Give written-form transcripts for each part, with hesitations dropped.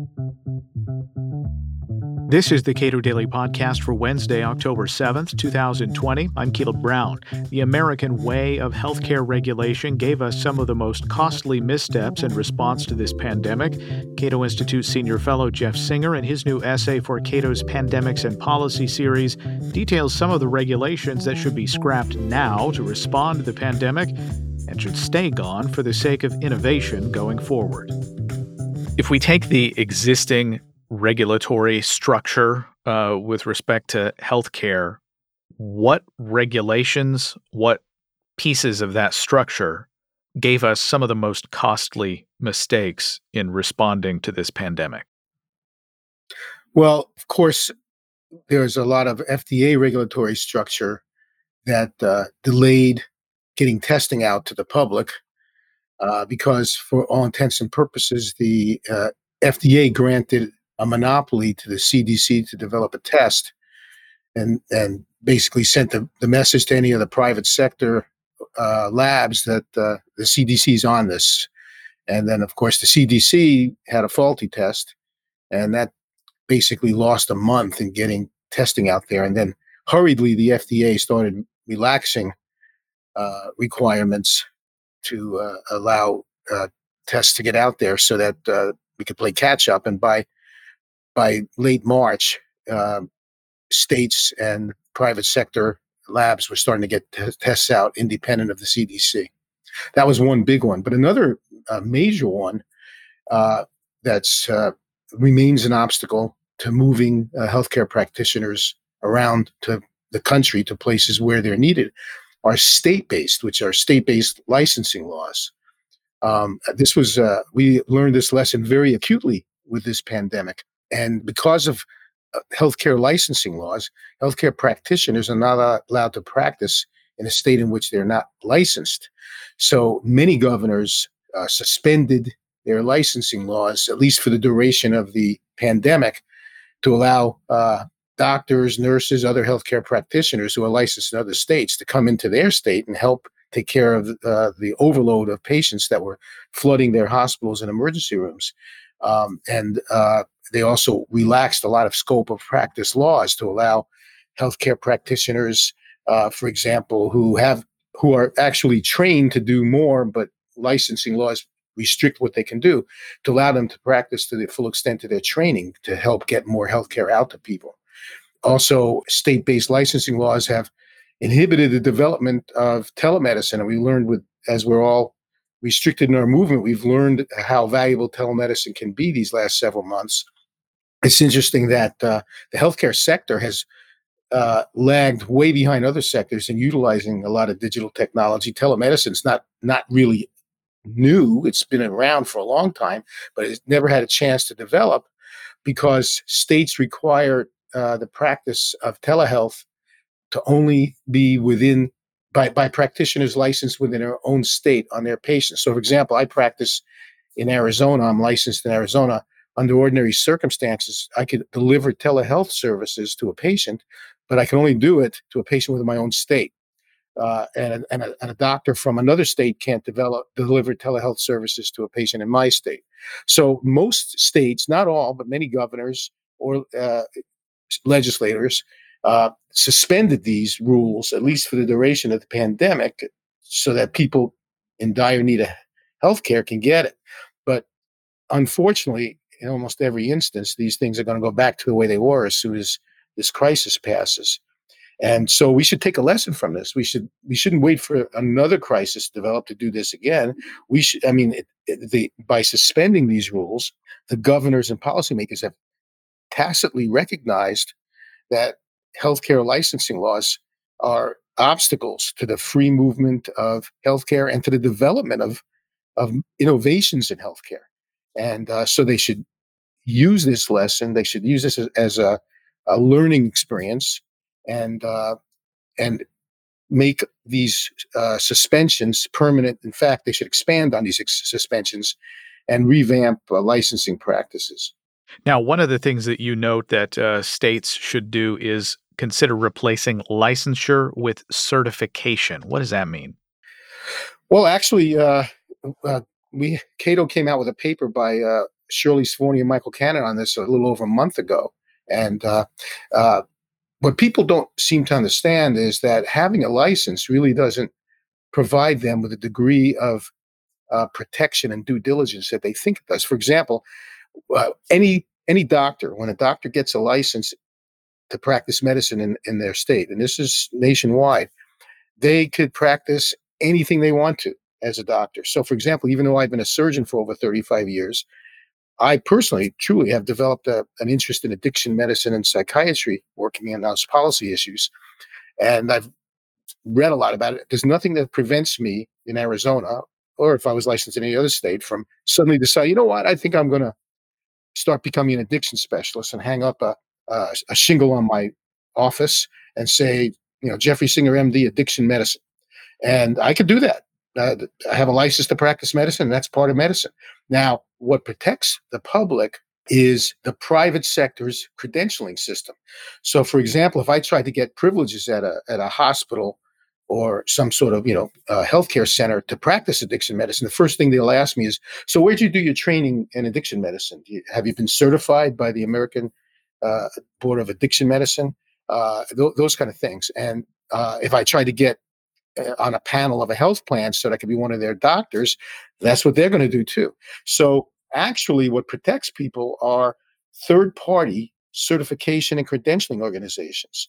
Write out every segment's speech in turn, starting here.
This is the Cato Daily Podcast for Wednesday, October 7th, 2020. I'm Caleb Brown. The American way of healthcare regulation gave us some of the most costly missteps in response to this pandemic. Cato Institute Senior Fellow Jeff Singer, in his new essay for Cato's Pandemics and Policy series, details some of the regulations that should be scrapped now to respond to the pandemic and should stay gone for the sake of innovation going forward. If we take the existing regulatory structure with respect to healthcare, what regulations, what pieces of that structure gave us some of the most costly mistakes in responding to this pandemic? Well, of course, there's a lot of FDA regulatory structure that delayed getting testing out to the public because, for all intents and purposes, the FDA granted a monopoly to the CDC to develop a test and basically sent the message to any of the private sector labs that the CDC is on this. And then, of course, the CDC had a faulty test, and that basically lost a month in getting testing out there. And then hurriedly, the FDA started relaxing requirements to allow tests to get out there so that we could play catch up. And by late March, states and private sector labs were starting to get tests out independent of the CDC. That was one big one. But another major one that's remains an obstacle to moving healthcare practitioners around to the country to places where they're needed are state-based, which are state-based licensing laws. We learned this lesson very acutely with this pandemic. And because of healthcare licensing laws, healthcare practitioners are not allowed to practice in a state in which they're not licensed. So many governors suspended their licensing laws, at least for the duration of the pandemic, to allow doctors, nurses, other healthcare practitioners who are licensed in other states to come into their state and help take care of the overload of patients that were flooding their hospitals and emergency rooms. They also relaxed a lot of scope of practice laws to allow healthcare practitioners, for example, who are actually trained to do more, but licensing laws restrict what they can do, to allow them to practice to the full extent of their training to help get more healthcare out to people. Also, state-based licensing laws have inhibited the development of telemedicine, and we learned as we're all restricted in our movement, we've learned how valuable telemedicine can be these last several months. It's interesting that the healthcare sector has lagged way behind other sectors in utilizing a lot of digital technology. Telemedicine's not really new. It's been around for a long time, but it's never had a chance to develop because states require the practice of telehealth to only be by practitioners licensed within their own state on their patients. So, for example, I practice in Arizona. I'm licensed in Arizona. Under ordinary circumstances, I could deliver telehealth services to a patient, but I can only do it to a patient within my own state. And a doctor from another state can't deliver telehealth services to a patient in my state. So most states, not all, but many governors or legislators suspended these rules, at least for the duration of the pandemic, so that people in dire need of healthcare can get it. But unfortunately, in almost every instance, these things are going to go back to the way they were as soon as this crisis passes. And so we should take a lesson from this. We shouldn't wait for another crisis to develop to do this again. By suspending these rules, the governors and policymakers have tacitly recognized that healthcare licensing laws are obstacles to the free movement of healthcare and to the development of innovations in healthcare. And so they should use this lesson. They should use this as a learning experience and make these suspensions permanent. In fact, they should expand on these suspensions and revamp licensing practices. Now, one of the things that you note that states should do is consider replacing licensure with certification. What does that mean? Well, actually, Cato came out with a paper by Shirley Svorny and Michael Cannon on this a little over a month ago. And uh, what people don't seem to understand is that having a license really doesn't provide them with a degree of protection and due diligence that they think it does. For example, any doctor, when a doctor gets a license to practice medicine in their state, and this is nationwide, they could practice anything they want to as a doctor. So, for example, even though I've been a surgeon for over 35 years, I personally, truly have developed an interest in addiction medicine and psychiatry, working in those policy issues. And I've read a lot about it. There's nothing that prevents me in Arizona, or if I was licensed in any other state, from suddenly deciding, you know what, I think I'm going to start becoming an addiction specialist and hang up a shingle on my office and say, Jeffrey Singer, MD, addiction medicine. And I could do that. I have a license to practice medicine, and that's part of medicine. Now, what protects the public is the private sector's credentialing system. So, for example, if I tried to get privileges at a hospital or some sort of healthcare center to practice addiction medicine, the first thing they'll ask me is, "So, where'd you do your training in addiction medicine? Have you been certified by the American Board of Addiction Medicine?" Those kind of things. And if I try to get on a panel of a health plan so that I could be one of their doctors, that's what they're going to do too. So actually what protects people are third-party certification and credentialing organizations.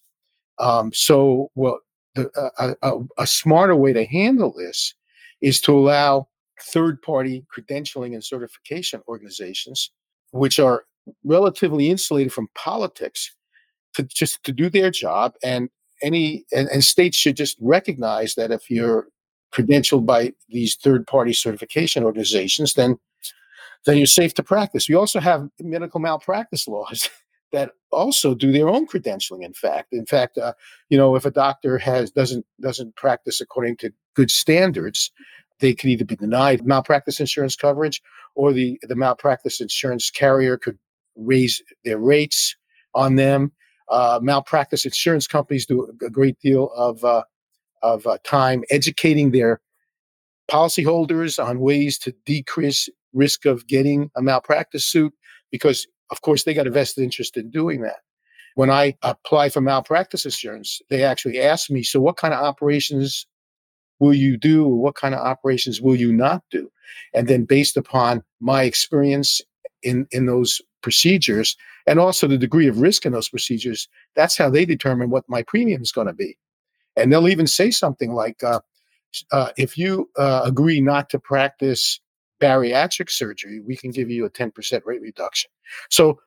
A smarter way to handle this is to allow third-party credentialing and certification organizations, which are relatively insulated from politics, to do their job. And states should just recognize that if you're credentialed by these third-party certification organizations, then you're safe to practice. We also have medical malpractice laws that also do their own credentialing. In fact, if a doctor doesn't practice according to good standards, they could either be denied malpractice insurance coverage, or the malpractice insurance carrier could raise their rates on them. Malpractice insurance companies do a great deal of time educating their policyholders on ways to decrease risk of getting a malpractice suit, because, of course, they got a vested interest in doing that. When I apply for malpractice insurance, they actually ask me, "So what kind of operations will you do, or what kind of operations will you not do?" And then based upon my experience in those procedures, and also the degree of risk in those procedures, that's how they determine what my premium is going to be. And they'll even say something like, if you agree not to practice bariatric surgery, we can give you a 10% rate reduction. So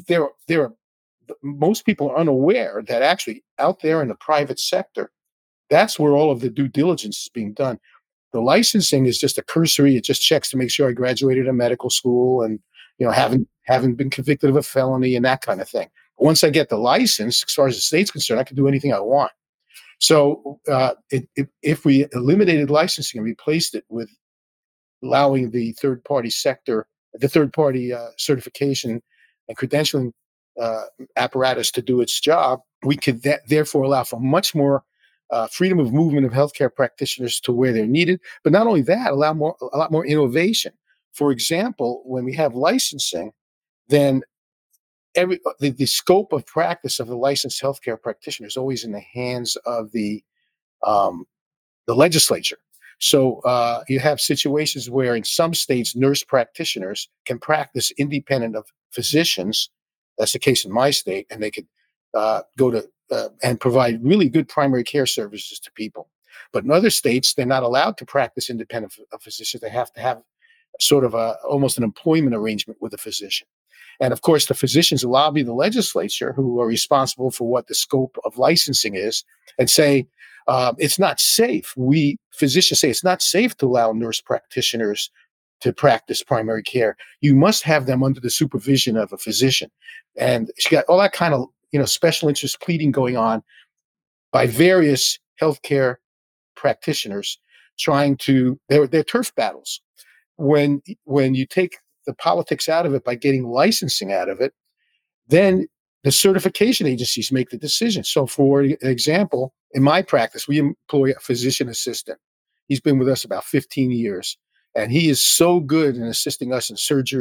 most people are unaware that actually out there in the private sector, that's where all of the due diligence is being done. The licensing is just a cursory. It just checks to make sure I graduated a medical school and haven't been convicted of a felony and that kind of thing. But once I get the license, as far as the state's concerned, I can do anything I want. So if we eliminated licensing and replaced it with allowing the third-party sector, the third-party certification and credentialing apparatus to do its job, we could therefore allow for much more freedom of movement of healthcare practitioners to where they're needed. But not only that, a lot more innovation. For example, when we have licensing, then the scope of practice of the licensed healthcare practitioner is always in the hands of the legislature. So you have situations where in some states, nurse practitioners can practice independent of physicians. That's the case in my state, and they could go to and provide really good primary care services to people. But in other states, they're not allowed to practice independent of physicians. They have to have sort of almost an employment arrangement with a physician. And of course, the physicians lobby the legislature, who are responsible for what the scope of licensing is, and say, it's not safe. Physicians say it's not safe to allow nurse practitioners to practice primary care. You must have them under the supervision of a physician. And she got all that kind of special interest pleading going on by various healthcare practitioners trying to they're turf battles. When you take the politics out of it by getting licensing out of it, then the certification agencies make the decision. So for example, in my practice, we employ a physician assistant. He's been with us about 15 years, and he is so good in assisting us in surgery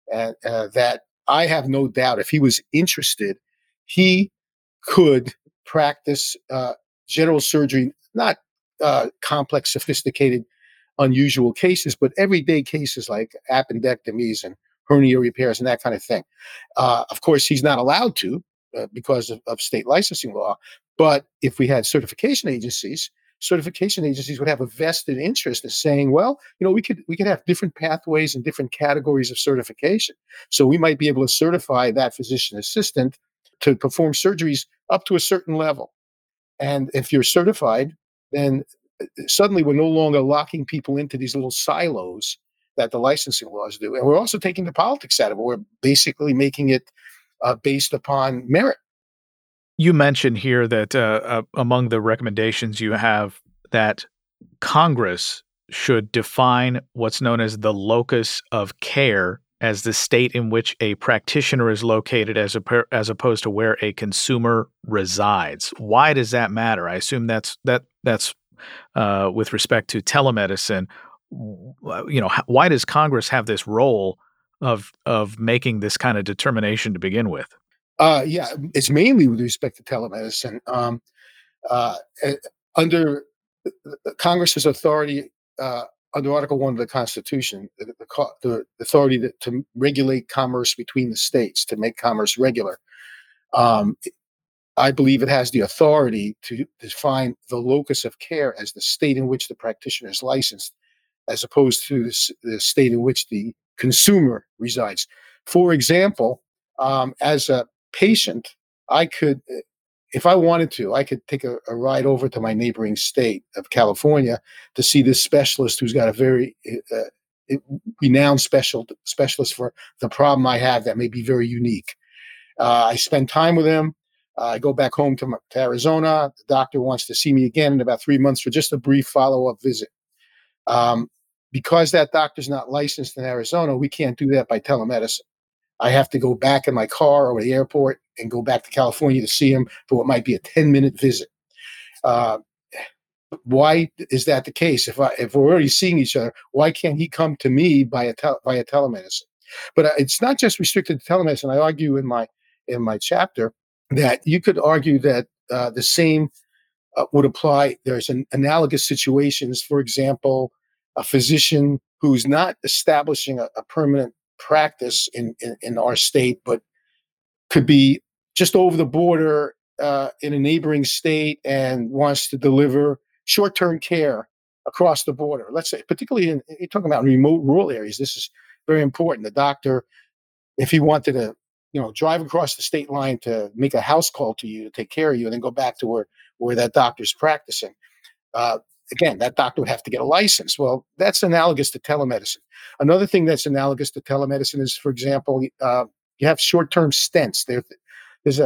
and that I have no doubt if he was interested, he could practice general surgery, not complex, sophisticated, unusual cases, but everyday cases like appendectomies and hernia repairs and that kind of thing. Of course, he's not allowed to because of state licensing law. But if we had certification agencies would have a vested interest in saying, well, we could have different pathways and different categories of certification. So we might be able to certify that physician assistant to perform surgeries up to a certain level. And if you're certified, then suddenly we're no longer locking people into these little silos that the licensing laws do. And we're also taking the politics out of it. We're basically making it based upon merit. You mentioned here that among the recommendations you have that Congress should define what's known as the locus of care as the state in which a practitioner is located as opposed to where a consumer resides. Why does that matter? I assume that's with respect to telemedicine. Why does Congress have this role of making this kind of determination to begin with? Yeah, it's mainly with respect to telemedicine. Uh, eh, Under Congress's authority, under Article 1 of the Constitution, the authority to regulate commerce between the states, to make commerce regular. Um, I believe it has the authority to define the locus of care as the state in which the practitioner is licensed, as opposed to the state in which the consumer resides. For example, as a patient, I could, if I wanted to, I could take a ride over to my neighboring state of California to see this specialist who's got a very renowned specialist for the problem I have that may be very unique. I spend time with him. I go back home to Arizona. The doctor wants to see me again in about 3 months for just a brief follow-up visit. Um, because that doctor's not licensed in Arizona, we can't do that by telemedicine. I have to go back in my car or the airport and go back to California to see him for what might be a 10-minute visit. Uh, why is that the case? If we're already seeing each other, why can't he come to me via telemedicine? But it's not just restricted to telemedicine. I argue in my chapter that you could argue that the same would apply. There's analogous situations. For example, a physician who's not establishing a permanent practice in our state, but could be just over the border in a neighboring state and wants to deliver short-term care across the border. Let's say, particularly you're talking about remote rural areas, this is very important. The doctor, if he wanted to, drive across the state line to make a house call to you to take care of you, and then go back to where that doctor's practicing. Uh, Again, that doctor would have to get a license. Well, that's analogous to telemedicine. Another thing that's analogous to telemedicine is, for example, you have short-term stents. There's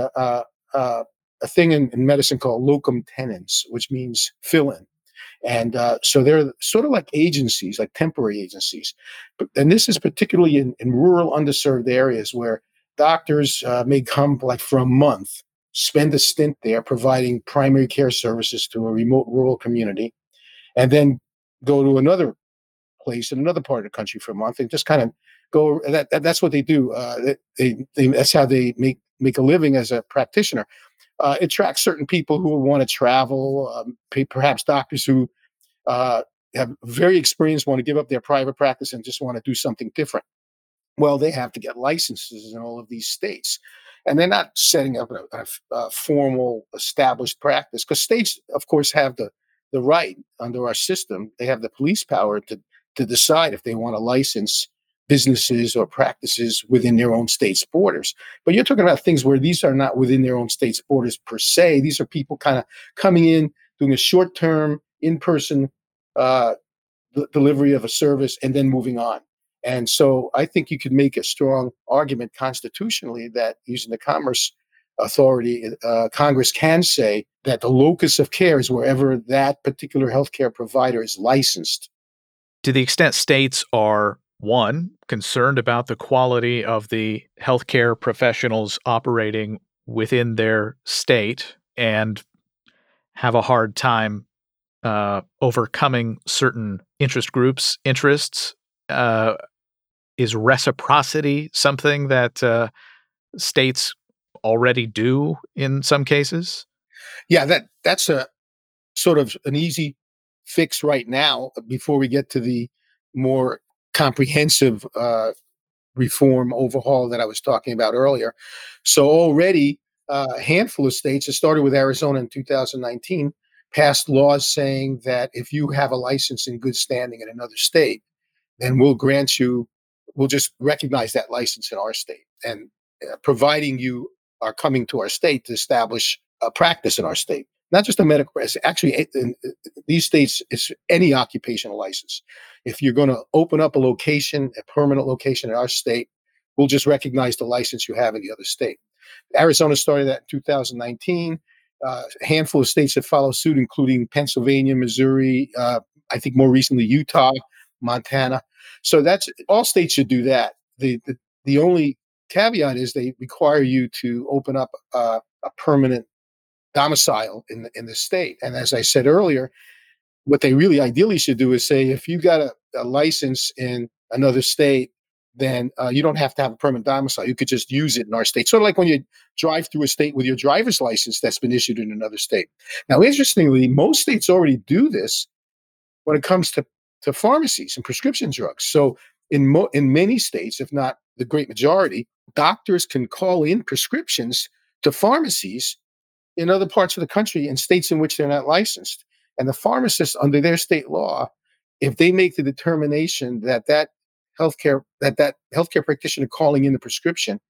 a thing in medicine called locum tenens, which means fill-in. And so they're sort of like agencies, like temporary agencies. And this is particularly in rural, underserved areas where doctors may come like for a month, spend a stint there providing primary care services to a remote rural community, and then go to another place in another part of the country for a month and just kind of go. That's what they do. That's how they make a living as a practitioner. It attracts certain people who want to travel, perhaps doctors who have very experienced, want to give up their private practice and just want to do something different. Well, they have to get licenses in all of these states. And they're not setting up a formal established practice, because states, of course, have the right under our system. They have the police power to decide if they want to license businesses or practices within their own state's borders. But you're talking about things where these are not within their own state's borders per se. These are people kind of coming in, doing a short-term, in-person delivery of a service, and then moving on. And so I think you could make a strong argument constitutionally that using the Commerce Authority, Congress can say that the locus of care is wherever that particular healthcare provider is licensed. To the extent states are, one, concerned about the quality of the healthcare professionals operating within their state and have a hard time overcoming certain interest groups' interests, Is reciprocity something that states already do in some cases? Yeah, that's a sort of an easy fix right now before we get to the more comprehensive reform overhaul that I was talking about earlier. So already a handful of states, it started with Arizona in 2019, passed laws saying that if you have a license in good standing in another state, then we'll just recognize that license in our state. And providing you are coming to our state to establish a practice in our state, not just a medical practice. Actually, in these states, it's any occupational license. If you're going to open up a location, a permanent location in our state, we'll just recognize the license you have in the other state. Arizona started that in 2019. A handful of states that follow suit, including Pennsylvania, Missouri, I think more recently Utah, Montana. So that's all states should do that. The only caveat is they require you to open up a permanent domicile in the state. And as I said earlier, what they really ideally should do is say, if you got a license in another state, then you don't have to have a permanent domicile. You could just use it in our state. Sort of like when you drive through a state with your driver's license that's been issued in another state. Now, interestingly, most states already do this when it comes to pharmacies and prescription drugs. So in many states, if not the great majority, doctors can call in prescriptions to pharmacies in other parts of the country in states in which they're not licensed. And the pharmacists, under their state law, if they make the determination that healthcare practitioner calling in the prescription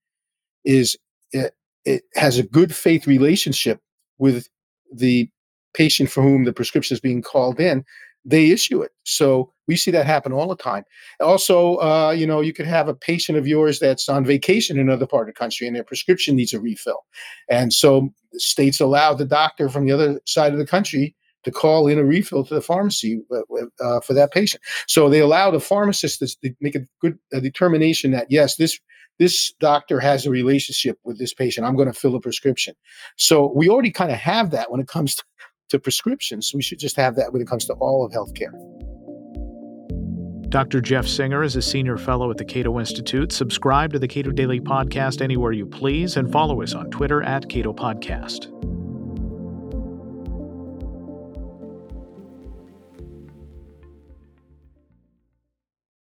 it has a good faith relationship with the patient for whom the prescription is being called in, they issue it. So we see that happen all the time. Also, you could have a patient of yours that's on vacation in another part of the country and their prescription needs a refill. And so states allow the doctor from the other side of the country to call in a refill to the pharmacy for that patient. So they allow the pharmacist to make a determination that, yes, this doctor has a relationship with this patient. I'm going to fill a prescription. So we already kind of have that when it comes to prescriptions. We should just have that when it comes to all of healthcare. Dr. Jeff Singer is a senior fellow at the Cato Institute. Subscribe to the Cato Daily Podcast anywhere you please and follow us on Twitter @Cato Podcast.